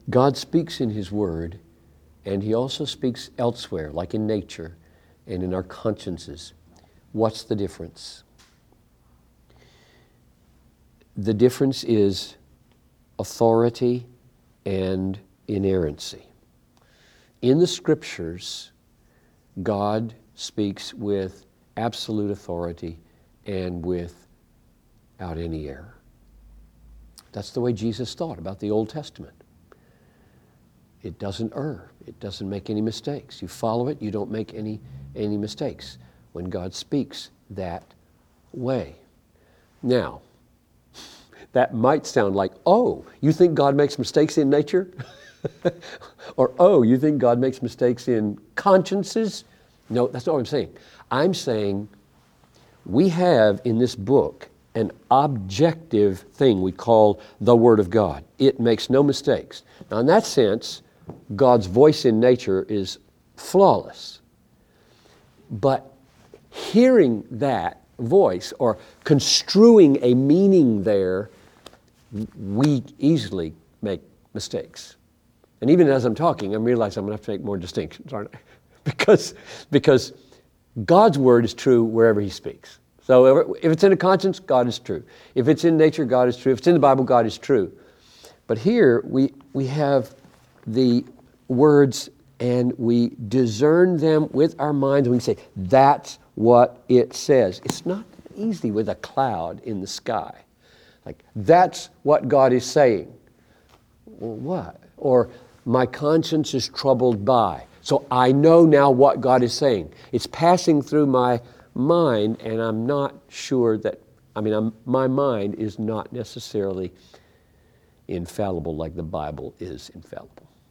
God speaks in His Word, and He also speaks elsewhere, like in nature and in our consciences. What's the difference? The difference is authority and inerrancy. In the Scriptures, God speaks with absolute authority and without any error. That's the way Jesus thought about the Old Testament. It doesn't err. It doesn't make any mistakes. You follow it, you don't make any mistakes when God speaks that way. Now, that might sound like, oh, you think God makes mistakes in nature? Or, oh, you think God makes mistakes in consciences? No, that's not what I'm saying. I'm saying we have in this book an objective thing we call the Word of God. It makes no mistakes. Now, in that sense, God's voice in nature is flawless. But hearing that voice or construing a meaning there, we easily make mistakes. And even as I'm talking, I'm realizing I'm going to have to make more distinctions, aren't I? Because God's Word is true wherever He speaks. So if it's in a conscience, God is true. If it's in nature, God is true. If it's in the Bible, God is true. But here we have the words and we discern them with our minds and we say, that's what it says. It's not easy with a cloud in the sky. Like, that's what God is saying. Well, what? Or, my conscience is troubled by. So I know now what God is saying. It's passing through my mind and I'm not sure that, my mind is not necessarily infallible like the Bible is infallible.